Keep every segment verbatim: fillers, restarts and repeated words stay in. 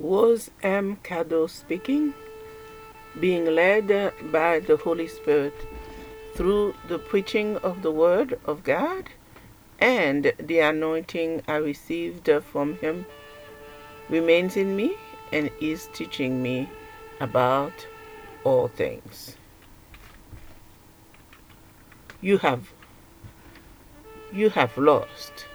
Rose M. Cado speaking, being led by the Holy Spirit through the preaching of the Word of God and the anointing I received from Him remains in me and is teaching me about all things. You have, you have lost.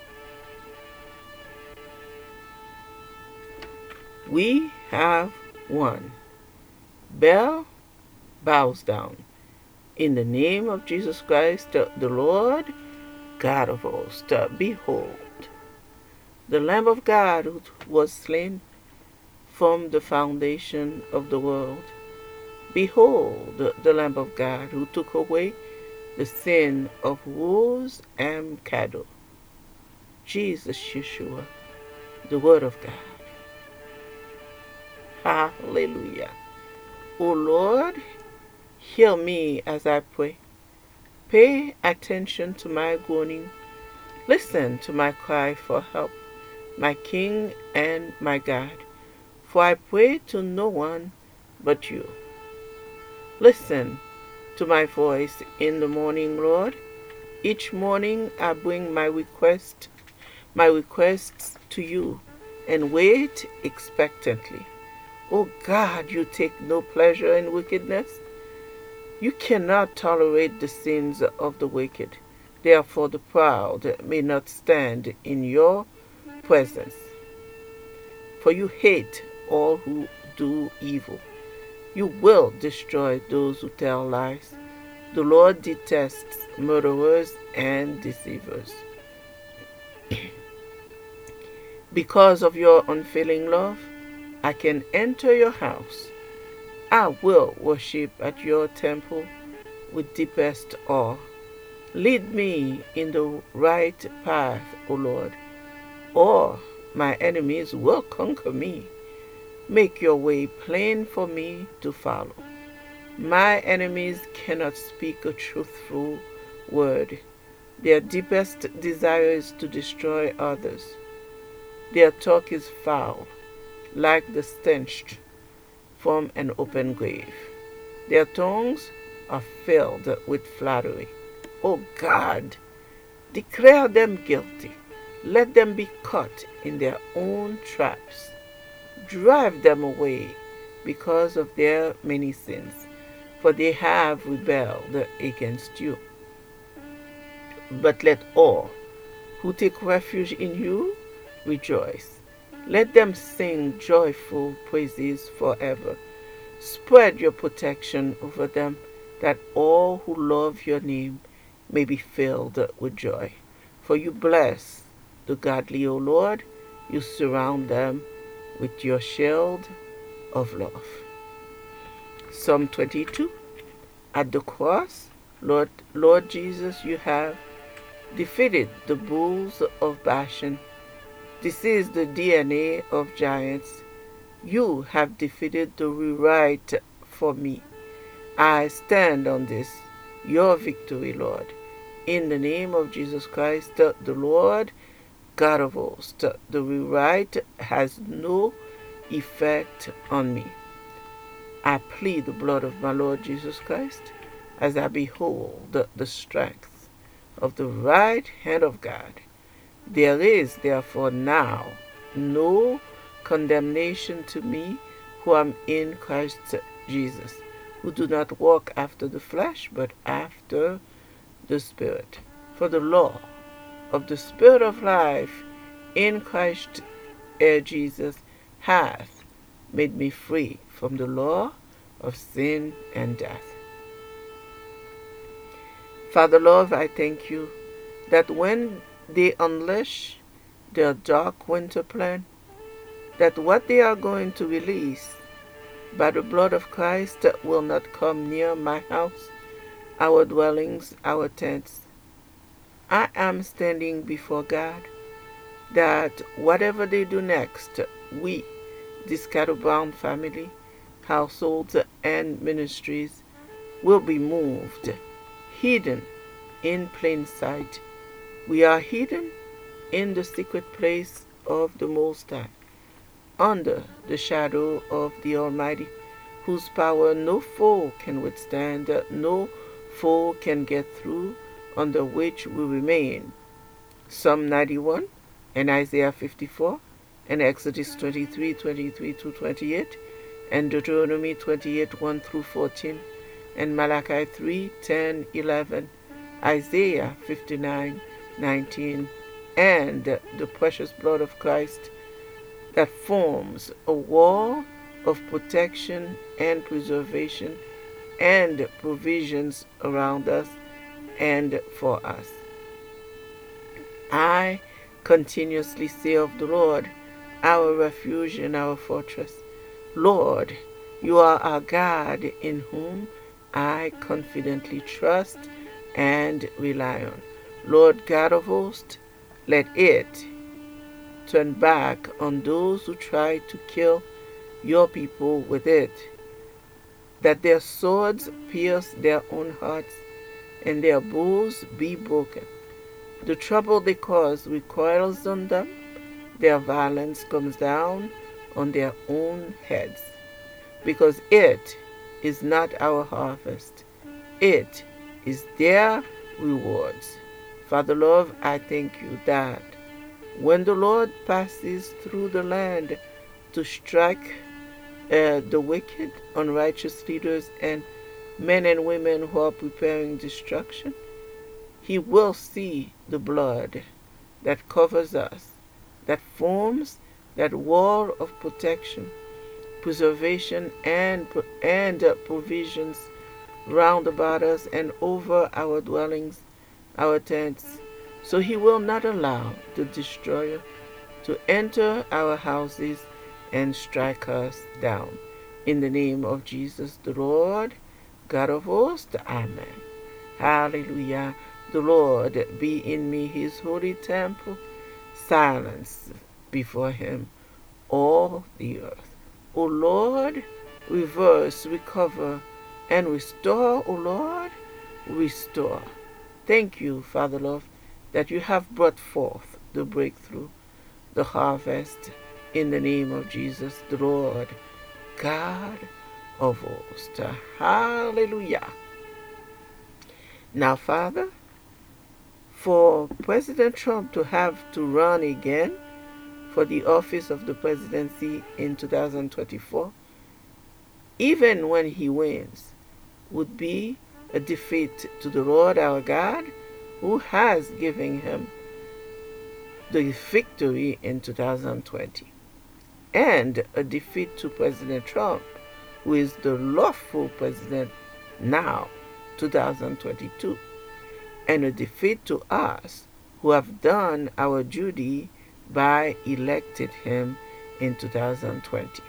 We have won. Bell bows down. In the name of Jesus Christ, the Lord, God of hosts, behold, the Lamb of God who was slain from the foundation of the world. Behold, the Lamb of God who took away the sin of Rose M. Cado. Jesus Yeshua, the Word of God. Hallelujah. O Lord, hear me as I pray. Pay attention to my groaning. Listen to my cry for help, my King and my God. For I pray to no one but you. Listen to my voice in the morning, Lord. Each morning I bring my request, my requests to you and wait expectantly. O God, you take no pleasure in wickedness. You cannot tolerate the sins of the wicked. Therefore the proud may not stand in your presence. For you hate all who do evil. You will destroy those who tell lies. The Lord detests murderers and deceivers. Because of your unfailing love, I can enter your house. I will worship at your temple with deepest awe. Lead me in the right path, O Lord, or my enemies will conquer me. Make your way plain for me to follow. My enemies cannot speak a truthful word. Their deepest desire is to destroy others. Their talk is foul, like the stench from an open grave. Their tongues are filled with flattery. O God, declare them guilty. Let them be caught in their own traps. Drive them away because of their many sins, for they have rebelled against you. But let all who take refuge in you rejoice. Let them sing joyful praises forever. Spread your protection over them, that all who love your name may be filled with joy. For you bless the godly, O Lord. You surround them with your shield of love. Psalm twenty-two. At the cross, Lord, Lord Jesus, you have defeated the bulls of Bashan. This is the D N A of giants. You have defeated the rewrite for me. I stand on this, your victory, Lord. In the name of Jesus Christ, the Lord, God of hosts, the rewrite has no effect on me. I plead the blood of my Lord Jesus Christ as I behold the, the strength of the right hand of God. There is therefore now no condemnation to me who am in Christ Jesus, who do not walk after the flesh, but after the Spirit. For the law of the Spirit of life in Christ Jesus hath made me free from the law of sin and death. Father Lord, I thank you that when they unleash their dark winter plan, that what they are going to release by the blood of Christ will not come near my house, our dwellings, our tents. I am standing before God that whatever they do next, we, this Cattle-Brown family, households, and ministries will be moved, hidden in plain sight. We are hidden in the secret place of the Most High. under the shadow of the Almighty, whose power no foe can withstand, no foe can get through, under which we remain. Psalm ninety-one and Isaiah fifty-four and Exodus twenty-three, twenty-three to twenty-eight and Deuteronomy twenty-eight, one through fourteen and Malachi three, ten, eleven, Isaiah fifty-nine, nineteen, and the precious blood of Christ that forms a wall of protection and preservation and provisions around us and for us. I continuously say of the Lord, our refuge and our fortress, Lord, you are our God in whom I confidently trust and rely on. Lord God of hosts, let it turn back on those who try to kill your people with it, that their swords pierce their own hearts and their bows be broken. The trouble they cause recoils on them, their violence comes down on their own heads, because it is not our harvest, it is their rewards. Father love, I thank you that when the Lord passes through the land to strike uh, the wicked, unrighteous leaders, and men and women who are preparing destruction, he will see the blood that covers us, that forms that wall of protection, preservation, and, and uh, provisions round about us and over our dwellings, our tents. So he will not allow the destroyer to enter our houses and strike us down. In the name of Jesus the Lord, God of hosts, amen. Hallelujah. The Lord be in me his holy temple. Silence before him all the earth. O Lord, reverse, recover, and restore. O Lord, restore. Thank you, Father love, that you have brought forth the breakthrough, the harvest, in the name of Jesus, the Lord, God of hosts. Hallelujah. Now, Father, for President Trump to have to run again for the office of the presidency in two thousand twenty-four, even when he wins, would be a defeat to the Lord our God, who has given him the victory in two thousand twenty, and a defeat to President Trump, who is the lawful president now, two thousand twenty-two, and a defeat to us who have done our duty by elected him in two thousand twenty.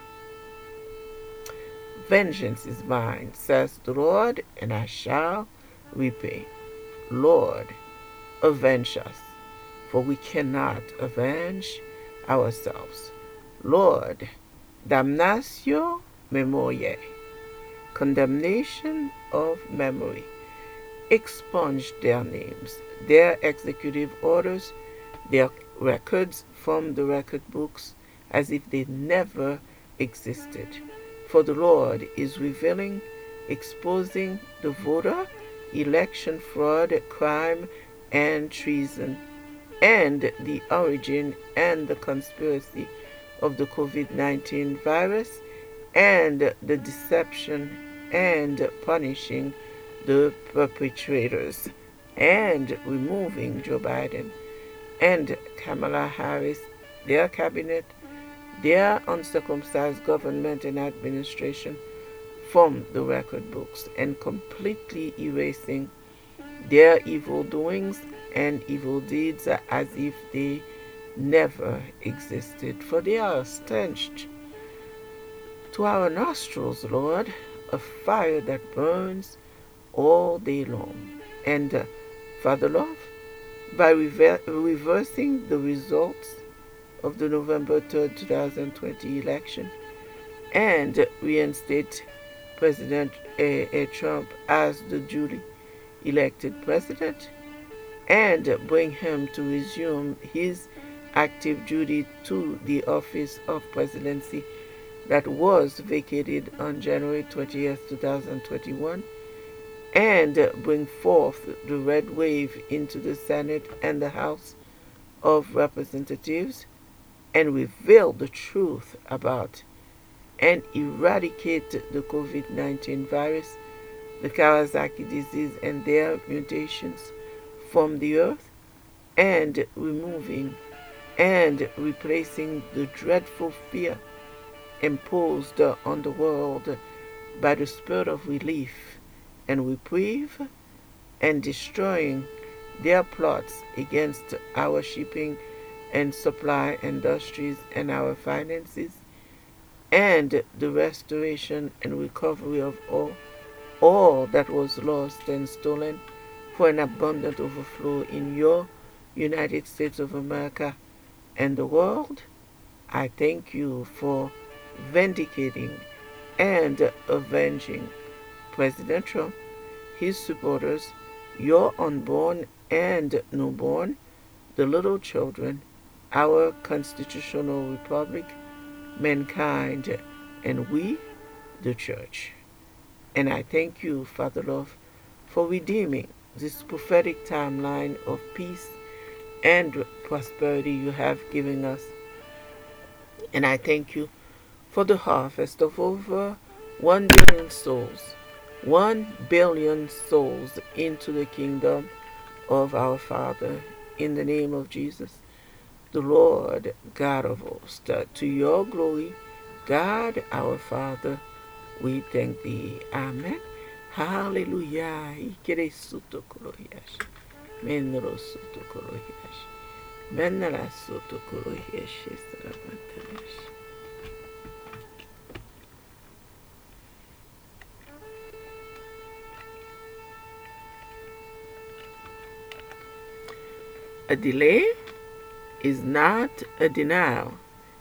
Vengeance is mine, says the Lord, and I shall repay. Lord, avenge us, for we cannot avenge ourselves. Lord, damnatio memoriae, condemnation of memory. Expunge their names, their executive orders, their records from the record books, as if they never existed. For the Lord is revealing, exposing the voter, election fraud, crime, and treason, and the origin and the conspiracy of the COVID nineteen virus, and the deception, and punishing the perpetrators, and removing Joe Biden and Kamala Harris, their cabinet, their uncircumcised government and administration from the record books, and completely erasing their evil doings and evil deeds as if they never existed. For they are stench to our nostrils, Lord, a fire that burns all day long. And uh, Father love, by rever- reversing the results of the November third, two thousand twenty election, and reinstate President A. A. Trump as the duly elected president, and bring him to resume his active duty to the office of presidency that was vacated on January twentieth, two thousand twenty-one, and bring forth the red wave into the Senate and the House of Representatives, and reveal the truth about and eradicate the COVID nineteen virus, the Kawasaki disease, and their mutations from the earth, and removing and replacing the dreadful fear imposed on the world by the spirit of relief and reprieve, and destroying their plots against our shipping and supply industries and our finances, and the restoration and recovery of all, all that was lost and stolen, for an abundant overflow in your United States of America and the world. I thank you for vindicating and avenging President Trump, his supporters, your unborn and newborn, the little children, our constitutional republic, mankind, and we, the church. And I thank you, Father Love, for redeeming this prophetic timeline of peace and prosperity you have given us. And I thank you for the harvest of over one billion souls, one billion souls into the kingdom of our Father. In the name of Jesus, the Lord God of hosts, to your glory, God our Father, we thank thee. Amen. Hallelujah. Ikere suto korohiash. Menro suto korohiash. Menra suto korohiash. Sarabantanash. A delay is not a denial.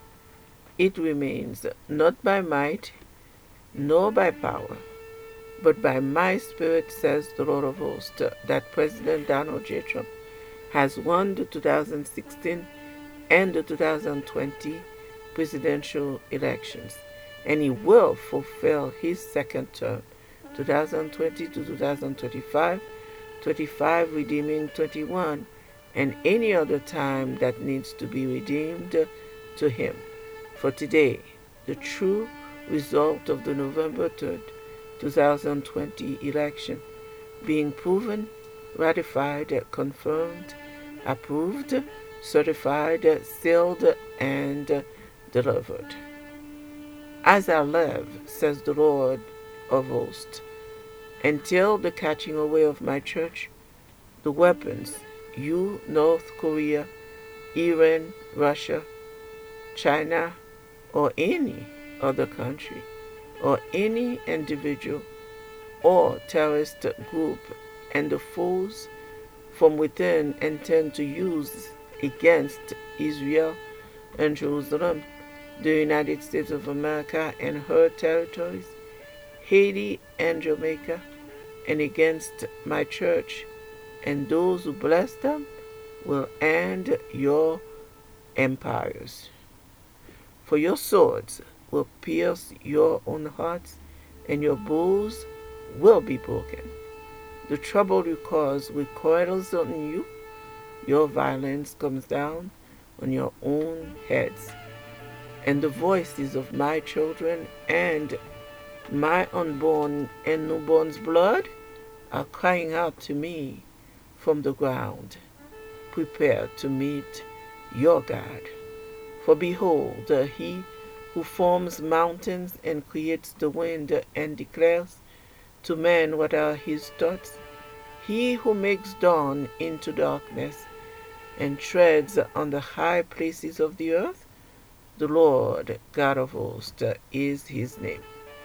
It remains not by might, nor by power, but by my spirit, says the Lord of hosts, that President Donald J. Trump has won the two thousand sixteen and the two thousand twenty presidential elections, and he will fulfill his second term, two thousand twenty to two thousand twenty-five, twenty-five redeeming twenty-one, and any other time that needs to be redeemed to him. For today, the true result of the November third, two thousand twenty election being proven, ratified, confirmed, approved, certified, sealed, and delivered. As I live, says the Lord of hosts, until the catching away of my church, the weapons you, North Korea, Iran, Russia, China, or any other country, or any individual or terrorist group, and the foes from within intend to use against Israel and Jerusalem, the United States of America and her territories, Haiti and Jamaica, and against my church, and those who bless them will end your empires. For your swords will pierce your own hearts, and your bows will be broken. The trouble you cause recoils on you. Your violence comes down on your own heads. And the voices of my children and my unborn and newborn's blood are crying out to me from the ground. Prepare to meet your God. For behold, he who forms mountains and creates the wind and declares to man what are his thoughts, he who makes dawn into darkness and treads on the high places of the earth, the Lord God of hosts is his name.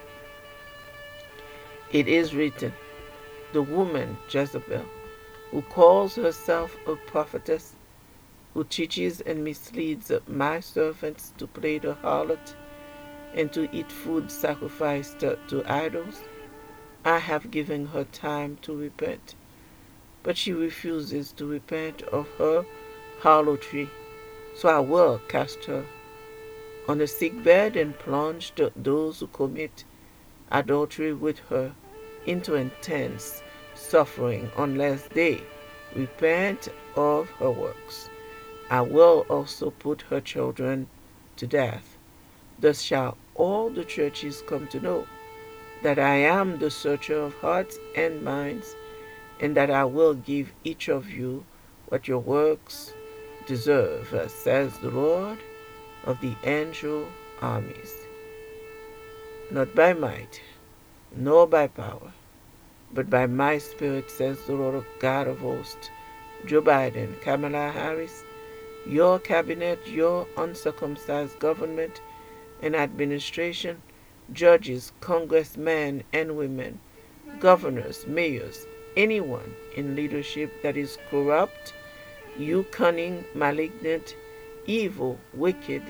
It is written, the woman Jezebel, who calls herself a prophetess, who teaches and misleads my servants to play the harlot and to eat food sacrificed to idols, I have given her time to repent, but she refuses to repent of her harlotry. So I will cast her on a sick bed and plunge those who commit adultery with her into intense suffering unless they repent of her works. I will also put her children to death. Thus shall all the churches come to know that I am the searcher of hearts and minds, and that I will give each of you what your works deserve, says the Lord of the angel armies. Not by might, nor by power, but by my spirit, says the Lord God of hosts. Joe Biden, Kamala Harris, your cabinet, your uncircumcised government and administration, judges, congressmen and women, governors, mayors, anyone in leadership that is corrupt, you cunning, malignant, evil, wicked,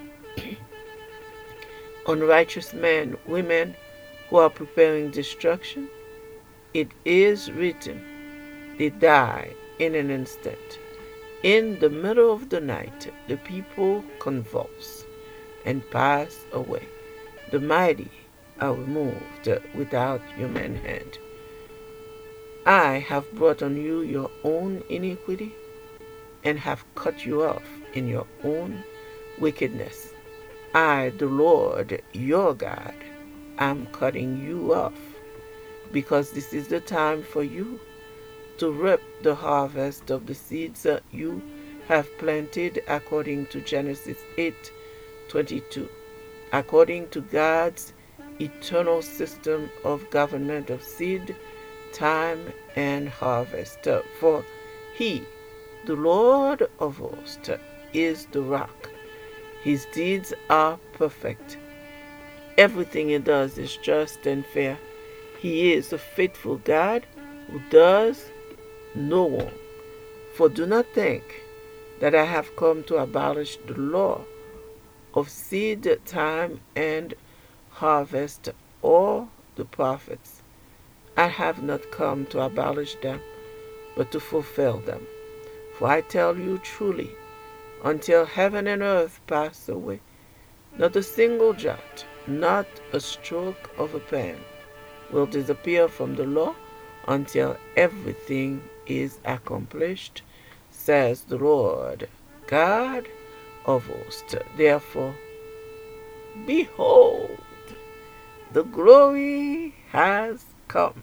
unrighteous men, women who are preparing destruction, it is written, they die in an instant. In the middle of the night, the people convulse and pass away. The mighty are removed without human hand. I have brought on you your own iniquity and have cut you off in your own wickedness. I, the Lord your God, am cutting you off, because this is the time for you to reap the harvest of the seeds that you have planted, according to Genesis eight twenty-two, according to God's eternal system of government of seed, time, and harvest. For he, the Lord of hosts, is the rock. His deeds are perfect. Everything he does is just and fair. He is a faithful God who does no wrong. For do not think that I have come to abolish the law of seed, time, and harvest, or the prophets. I have not come to abolish them, but to fulfill them. For I tell you truly, until heaven and earth pass away, not a single jot, not a stroke of a pen will disappear from the law until everything is accomplished, says the Lord God of hosts. Therefore, behold, the glory has come.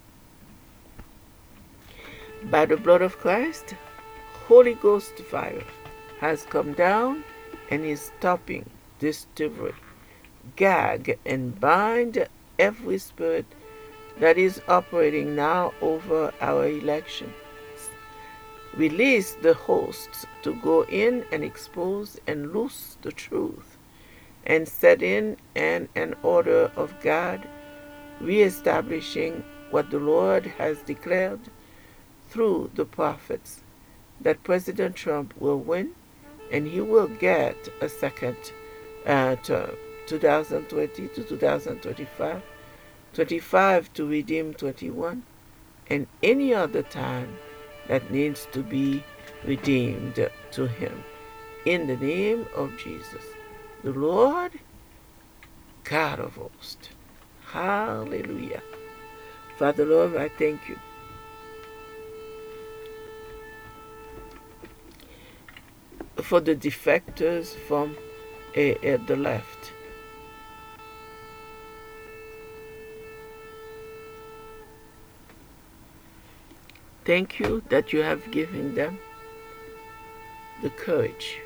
By the blood of Christ, Holy Ghost fire has come down and is stopping this delivery. Gag and bind every spirit that is operating now over our elections. Release the hosts to go in and expose and loose the truth, and set in an, an order of God, reestablishing what the Lord has declared through the prophets, that President Trump will win and he will get a second uh, term, twenty twenty to twenty twenty-five, twenty-five to redeem twenty-one, and any other time that needs to be redeemed to him. In the name of Jesus, the Lord God of hosts. Hallelujah. Father Lord, I thank you for the defectors from uh, uh, the left. Thank you that you have given them the courage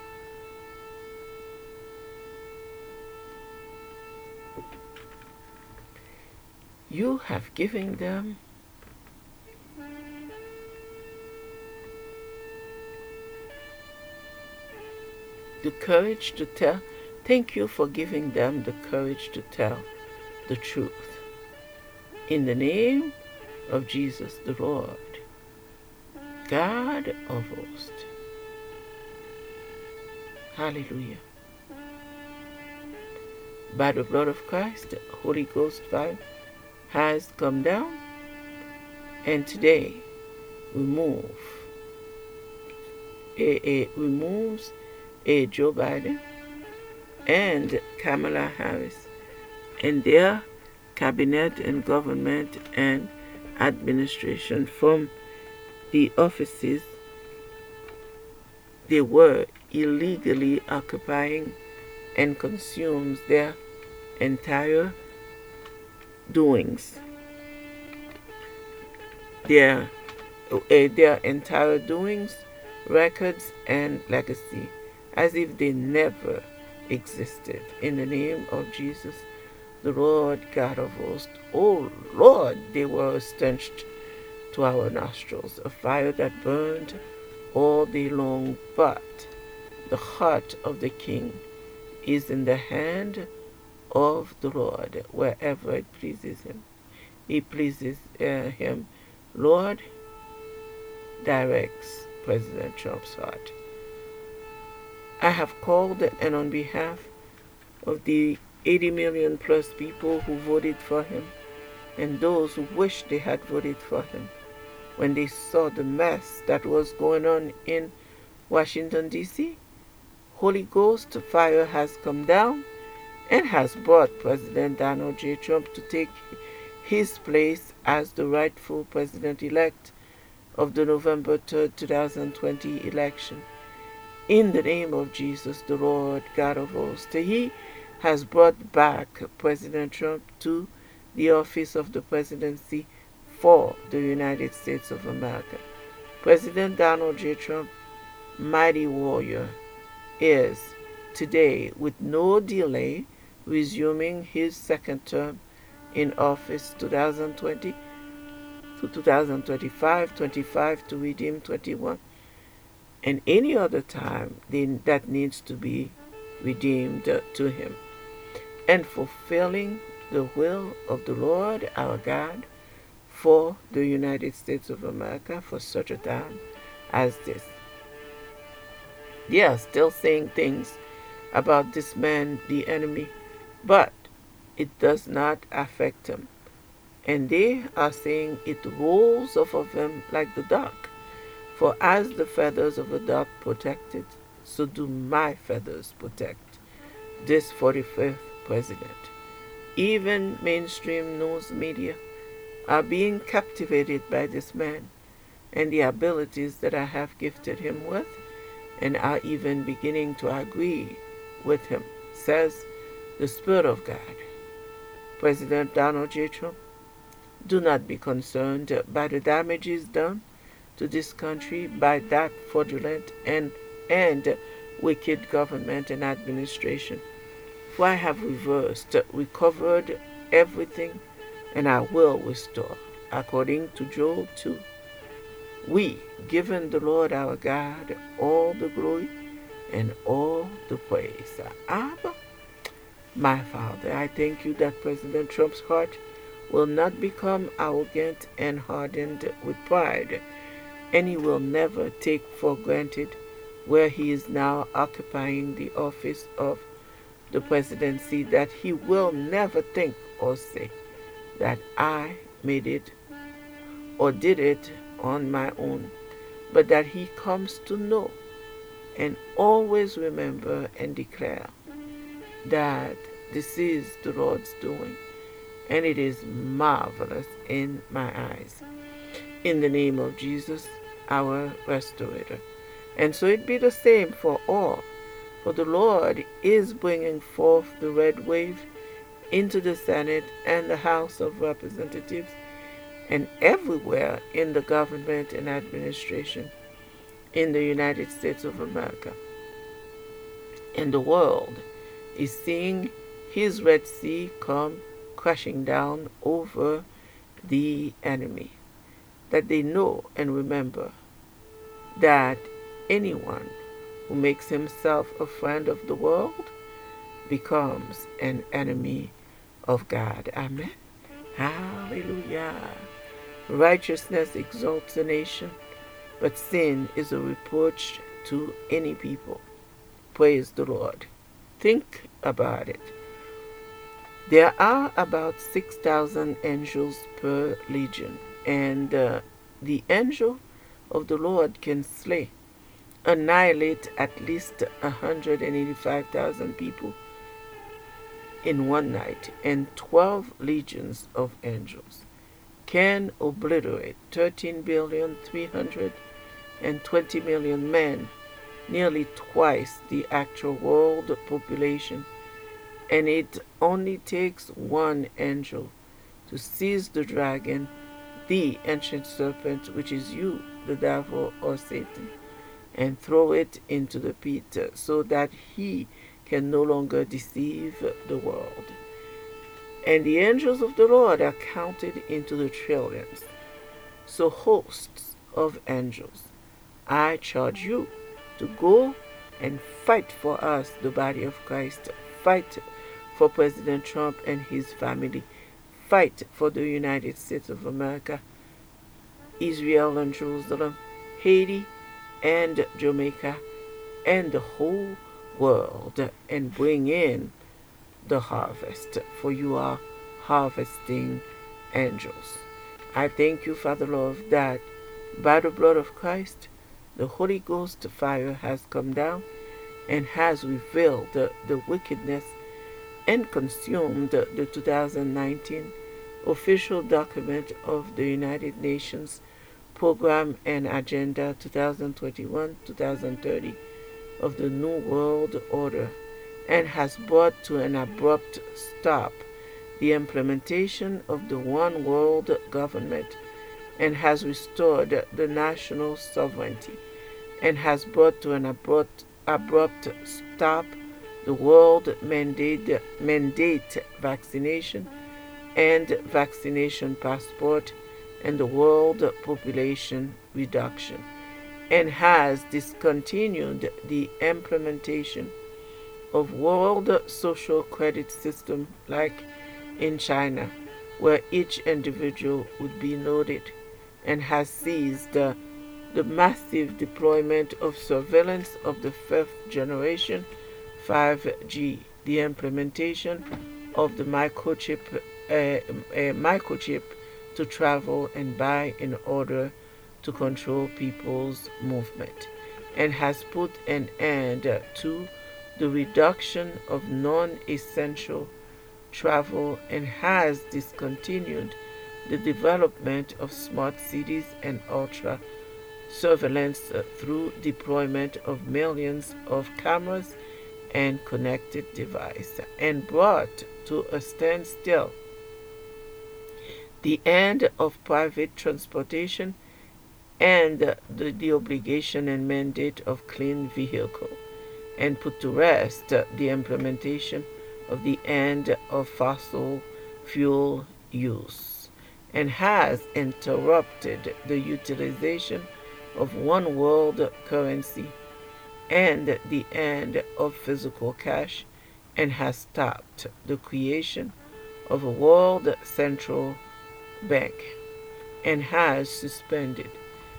you have given them the courage to tell. Thank you for giving them the courage to tell the truth. In the name of Jesus the Lord, God of hosts. Hallelujah. By the blood of Christ, the Holy Ghost fire has come down, and today remove, it, it removes A. Joe Biden and Kamala Harris and their cabinet and government and administration from the offices they were illegally occupying and consumes their entire doings, their, uh, their entire doings, records, and legacy, as if they never existed. In the name of Jesus, the Lord God of hosts, oh Lord, they were a stench to our nostrils, a fire that burned all day long, but the heart of the King is in the hand of the Lord wherever it pleases him. He pleases uh, him. Lord directs President Trump's heart. I have called, and on behalf of the eighty million plus people who voted for him and those who wish they had voted for him when they saw the mess that was going on in Washington, D C, Holy Ghost fire has come down and has brought President Donald J. Trump to take his place as the rightful president-elect of the November third, two thousand twenty election. In the name of Jesus, the Lord God of hosts, he has brought back President Trump to the office of the presidency for the United States of America. President Donald J. Trump, mighty warrior, is today, with no delay, resuming his second term in office two thousand twenty to two thousand twenty-five, twenty-five to redeem twenty-one, and any other time that needs to be redeemed to him, and fulfilling the will of the Lord our God for the United States of America for such a time as this. They are still saying things about this man, the enemy, but it does not affect him. And they are saying it rolls off of him like the duck. For as the feathers of a duck protected, so do my feathers protect this forty-fifth president. Even mainstream news media are being captivated by this man and the abilities that I have gifted him with, and are even beginning to agree with him, says the Spirit of God. President Donald J. Trump, do not be concerned by the damages done to this country by that fraudulent and, and wicked government and administration. For I have reversed, recovered everything, and I will restore, according to Joel two. We, given the Lord our God all the glory and all the praise. Abba, my Father, I thank you that President Trump's heart will not become arrogant and hardened with pride, and he will never take for granted where he is now occupying the office of the presidency, that he will never think or say that I made it or did it on my own, but that he comes to know and always remember and declare that this is the Lord's doing, and it is marvelous in my eyes. In the name of Jesus, our restorator. And so it be the same for all, for the Lord is bringing forth the red wave into the Senate and the House of Representatives and everywhere in the government and administration in the United States of America. And the world is seeing his Red Sea come crashing down over the enemy, that they know and remember that anyone who makes himself a friend of the world becomes an enemy of God. Amen. Hallelujah. Righteousness exalts a nation, but sin is a reproach to any people. Praise the Lord. Think about it. There are about six thousand angels per legion, and uh, the angel of the Lord can slay annihilate at least one hundred eighty-five thousand people in one night, and twelve legions of angels can obliterate thirteen billion three hundred twenty million men, nearly twice the actual world population, and it only takes one angel to seize the dragon, the ancient serpent, which is you, the devil or Satan, and throw it into the pit so that he can no longer deceive the world. And the angels of the Lord are counted into the trillions. So hosts of angels, I charge you to go and fight for us, the body of Christ. Fight for President Trump and his family. Fight for the United States of America, Israel and Jerusalem, Haiti and Jamaica, and the whole world, and bring in the harvest, for you are harvesting angels. I thank you, Father Lord, that by the blood of Christ, the Holy Ghost fire has come down and has revealed the, the wickedness and consumed the, the two thousand nineteen official document of the United Nations Program and Agenda twenty twenty-one to twenty thirty of the New World Order, and has brought to an abrupt stop the implementation of the One World Government, and has restored the national sovereignty, and has brought to an abrupt, abrupt stop the world mandate, mandate vaccination and vaccination passport, and the world population reduction, and has discontinued the implementation of world social credit system like in China, where each individual would be noted, and has seized the, the massive deployment of surveillance of the fifth generation five G, the implementation of the microchip, uh, uh, microchip to travel and buy in order to control people's movement, and has put an end to the reduction of non-essential travel, and has discontinued the development of smart cities and ultra surveillance through deployment of millions of cameras and connected devices, and brought to a standstill the end of private transportation and the, the obligation and mandate of clean vehicle, and put to rest the implementation of the end of fossil fuel use, and has interrupted the utilization of one world currency and the end of physical cash, and has stopped the creation of a world central bank, and has suspended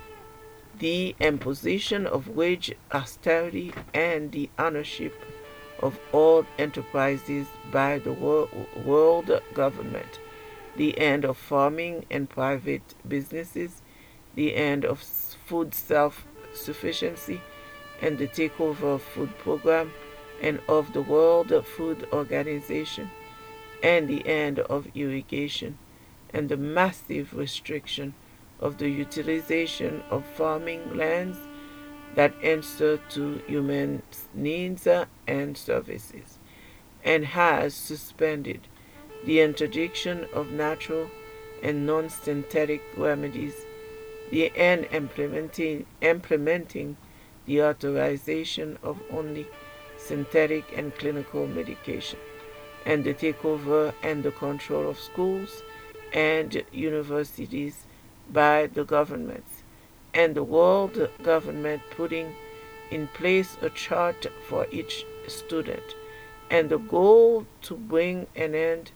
the imposition of wage austerity and the ownership of all enterprises by the world government, the end of farming and private businesses, the end of food self-sufficiency and the takeover of food program and of the World Food Organization, and the end of irrigation, and the massive restriction of the utilization of farming lands that answer to human needs and services, and has suspended the interdiction of natural and non-synthetic remedies, the and implementing, implementing the authorization of only synthetic and clinical medication, and the takeover and the control of schools and universities by the governments, and the world government putting in place a chart for each student, and the goal to bring an end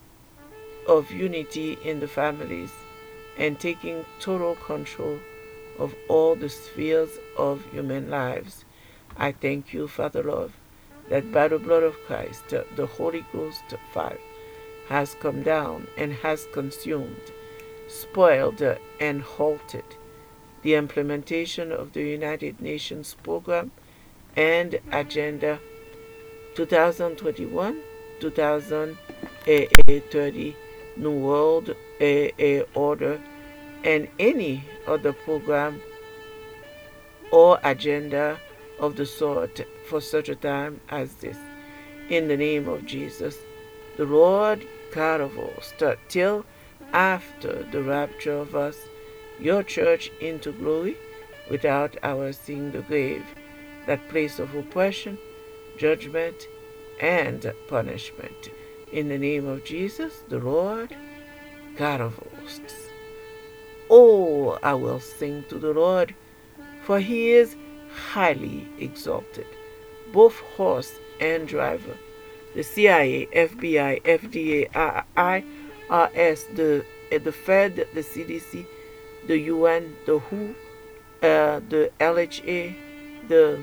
of unity in the families, and taking total control of all the spheres of human lives. I thank you, Father Lord, that by the blood of Christ, the Holy Ghost fire has come down and has consumed, spoiled, and halted the implementation of the United Nations Program and Agenda twenty twenty-one to twenty thirty New World Order, and any other program or agenda of the sort for such a time as this. In the name of Jesus, the Lord God of hosts, till after the rapture of us, your church, into glory, without our seeing the grave, that place of oppression, judgment, and punishment. In the name of Jesus, the Lord God of hosts. Oh, I will sing to the Lord, for he is highly exalted, both horse and driver. The C I A, F B I, F D A, I R S, the, the Fed, the C D C, the U N, the W H O, uh, the L H A, the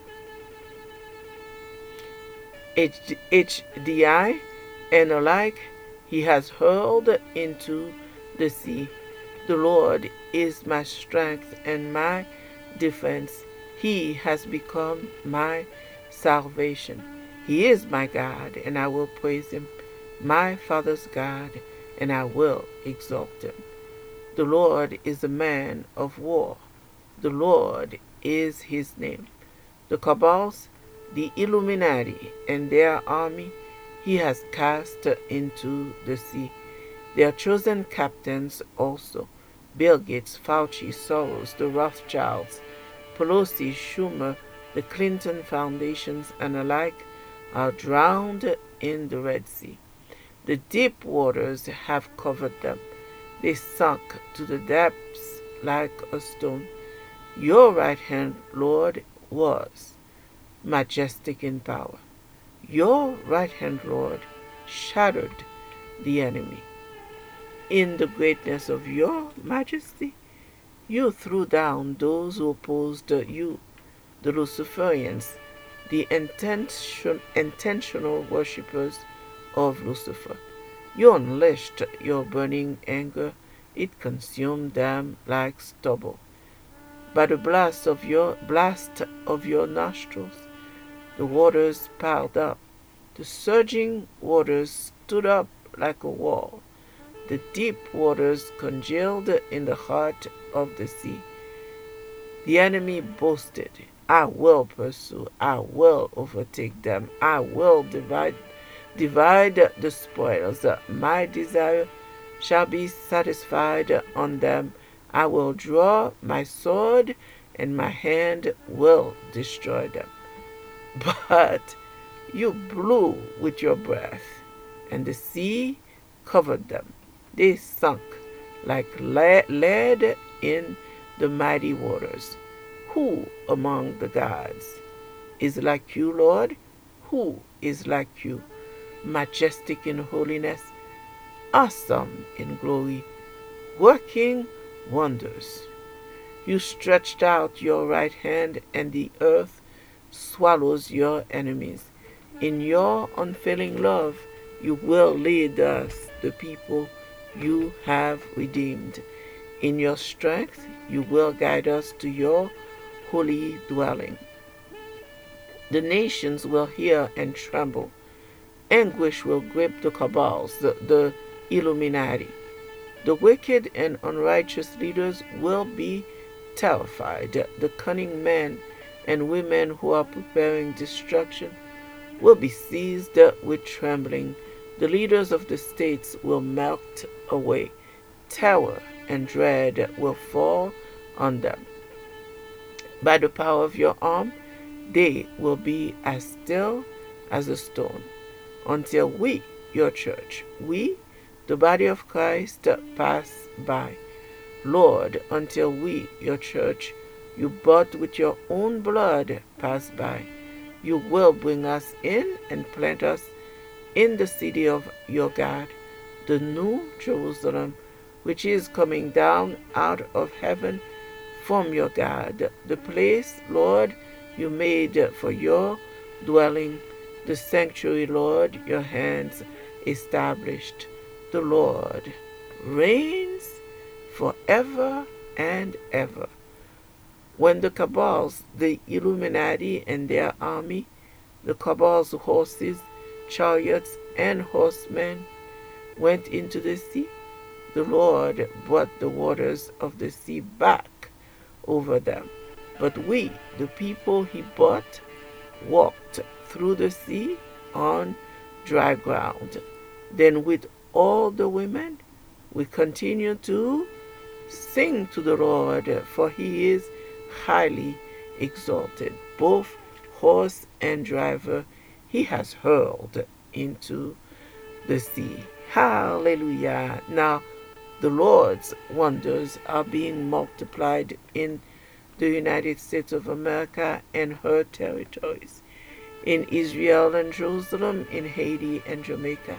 H D I, and alike, he has hurled into the sea. The Lord is my strength and my defense. He has become my salvation. He is my God, and I will praise him, my Father's God, and I will exalt him. The Lord is a man of war. The Lord is his name. The cabals, the Illuminati, and their army he has cast into the sea. Their chosen captains also, Bill Gates, Fauci, Soros, the Rothschilds, Pelosi, Schumer, the Clinton Foundations, and alike, are drowned in the Red Sea. The deep waters have covered them. They sunk to the depths like a stone. Your right hand, Lord, was majestic in power. Your right hand, Lord, shattered the enemy. In the greatness of your majesty, you threw down those who opposed you, the Luciferians, the intention, intentional worshippers of Lucifer. You unleashed your burning anger. It consumed them like stubble. By the blast of your blast of your nostrils, the waters piled up. The surging waters stood up like a wall. The deep waters congealed in the heart of the sea. The enemy boasted, I will pursue, I will overtake them, I will divide, divide the spoils. My desire shall be satisfied on them. I will draw my sword, and my hand will destroy them. But you blew with your breath, and the sea covered them. They sunk like lead in the mighty waters. Who among the gods is like you, Lord? Who is like you, majestic in holiness, awesome in glory, working wonders? You stretched out your right hand, and the earth swallows your enemies. In your unfailing love, you will lead us, the people you have redeemed. In your strength, you will guide us to your holy dwelling. The nations will hear and tremble. Anguish will grip the cabals, the, the Illuminati. The wicked and unrighteous leaders will be terrified. The cunning men and women who are preparing destruction will be seized with trembling. The leaders of the states will melt away. Terror and dread will fall on them. By the power of your arm, they will be as still as a stone, until we, your church, we, the body of Christ, pass by. Lord, until we, your church, you bought with your own blood, pass by. You will bring us in and plant us in the city of your God, the new Jerusalem, which is coming down out of heaven from your God, the place, Lord, you made for your dwelling, the sanctuary, Lord, your hands established. The Lord reigns forever and ever. When the cabals, the Illuminati and their army, the cabal's horses, chariots, and horsemen went into the sea, the Lord brought the waters of the sea back over them. But we, the people he bought, walked through the sea on dry ground. Then with all the women, we continued to sing to the Lord, for he is highly exalted. Both horse and driver he has hurled into the sea. Hallelujah. Now, the Lord's wonders are being multiplied in the United States of America and her territories, in Israel and Jerusalem, in Haiti and Jamaica,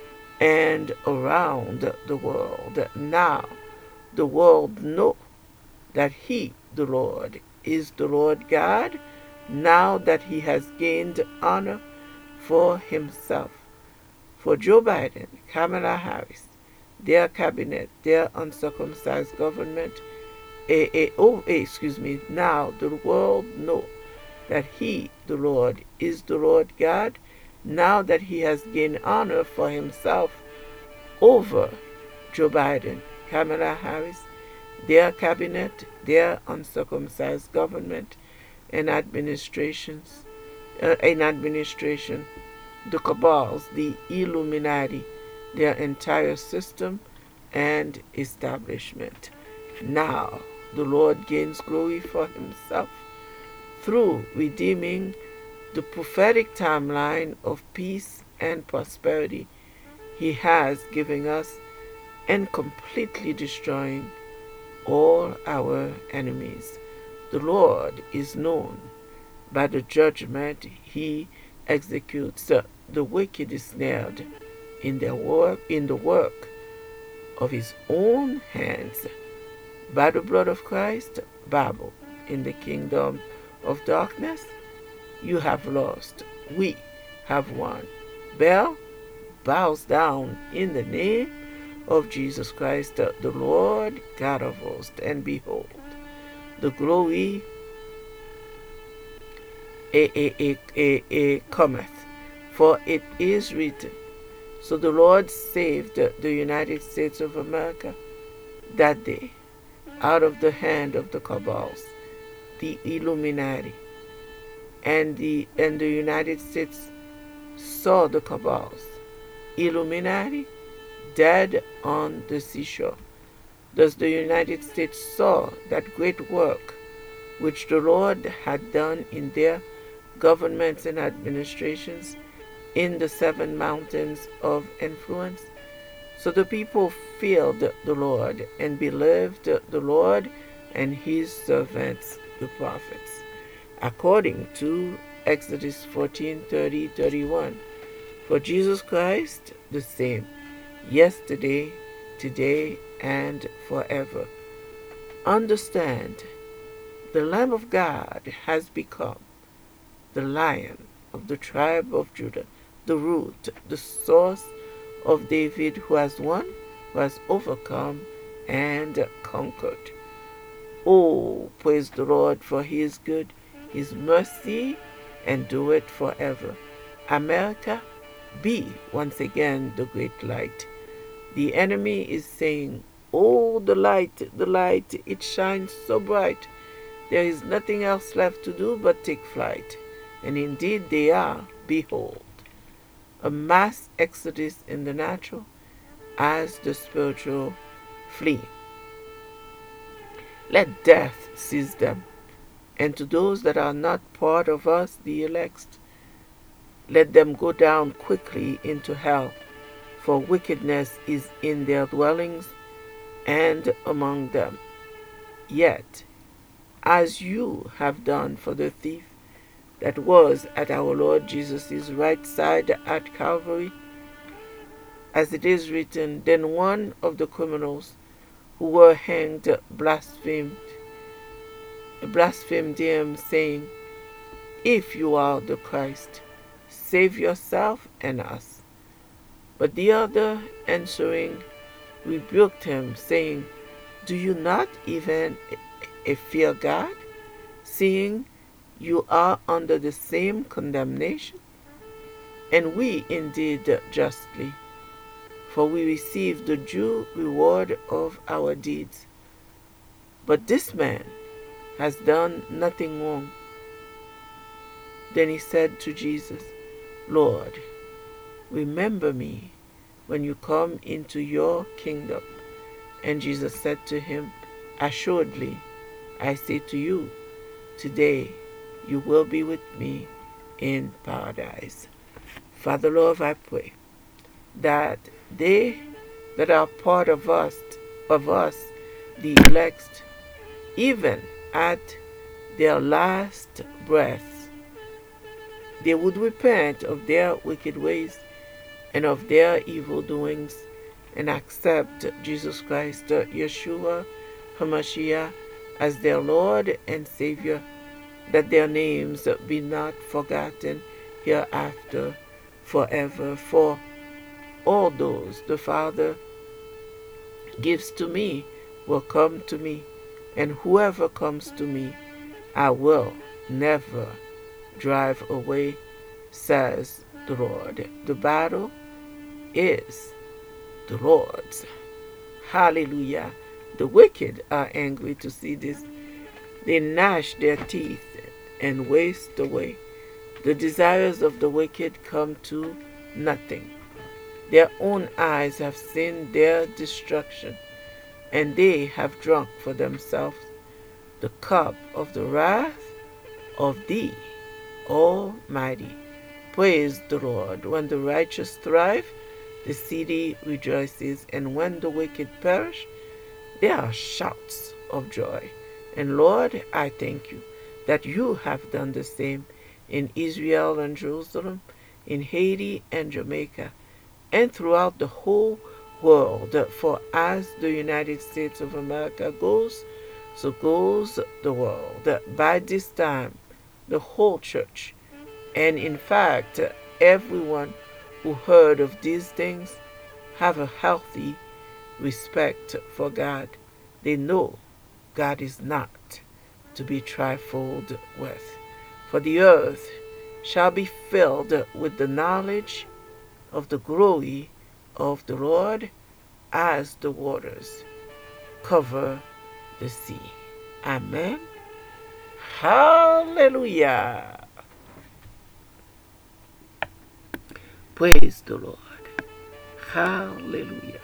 and around the world. Now, the world know that he, the Lord, is the Lord God, now that he has gained honor for himself. For Joe Biden, Kamala Harris, their cabinet, their uncircumcised government, a, a, oh, excuse me, now the world know that he, the Lord, is the Lord God, now that he has gained honor for himself over Joe Biden, Kamala Harris, their cabinet, their uncircumcised government, and administrations, uh, in administration, the cabals, the Illuminati, their entire system and establishment. Now the Lord gains glory for himself through redeeming the prophetic timeline of peace and prosperity he has given us and completely destroying all our enemies. The Lord is known by the judgment he executes. The wicked is snared in their work, in the work of his own hands. By the blood of Christ, Babel, in the kingdom of darkness, you have lost. We have won. Bel bows down in the name of Jesus Christ, the Lord God of hosts, and behold, the glory a, a, a, a, a cometh, for it is written. So the Lord saved the United States of America that day out of the hand of the cabals, the Illuminati, and the and the United States saw the cabals, Illuminati, dead on the seashore. Thus the United States saw that great work which the Lord had done in their governments and administrations in the seven mountains of influence. So the people feared the Lord and believed the Lord and his servants, the prophets. According to Exodus fourteen, thirty, thirty-one. For Jesus Christ the same, yesterday, today, and forever. Understand, the Lamb of God has become the Lion of the tribe of Judah, the root, the source of David, who has won, who has overcome and conquered. Oh, praise the Lord, for he is good, his mercy endureth forever. America, be once again the great light. The enemy is saying, oh, the light, the light, it shines so bright. There is nothing else left to do but take flight. And indeed they are, behold, a mass exodus in the natural as the spiritual flee. Let death seize them, and to those that are not part of us, the elect, let them go down quickly into hell, for wickedness is in their dwellings and among them. Yet, as you have done for the thief that was at our Lord Jesus' right side at Calvary, as it is written, then one of the criminals who were hanged blasphemed, blasphemed him, saying, if you are the Christ, save yourself and us. But the other, answering, rebuked him, saying, do you not even fear God, seeing you are under the same condemnation? And we indeed justly, for we receive the due reward of our deeds. But this man has done nothing wrong. Then he said to Jesus, Lord, remember me when you come into your kingdom. And Jesus said to him, Assuredly, I say to you, today you will be with me in paradise. Father, Lord, I pray that they that are part of us, of us, the elect, even at their last breath, they would repent of their wicked ways and of their evil doings and accept Jesus Christ, Yeshua HaMashiach, as their Lord and Savior, that their names be not forgotten hereafter forever. For all those the Father gives to me will come to me, and whoever comes to me I will never drive away, says the Lord. The battle is the Lord's. Hallelujah. The wicked are angry to see this. They gnash their teeth and waste away. The desires of the wicked come to nothing. Their own eyes have seen their destruction, and they have drunk for themselves the cup of the wrath of the Almighty. Praise the Lord. When the righteous thrive, the city rejoices, and when the wicked perish, there are shouts of joy. And Lord, I thank you that you have done the same in Israel and Jerusalem, in Haiti and Jamaica, and throughout the whole world. For as the United States of America goes, so goes the world. By this time, the whole church, and in fact, everyone who heard of these things, have a healthy respect for God. They know God is not to be trifled with. For the earth shall be filled with the knowledge of the glory of the Lord as the waters cover the sea. Amen. Hallelujah. Praise the Lord. Hallelujah.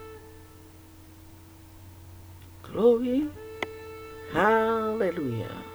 Glory. Hallelujah.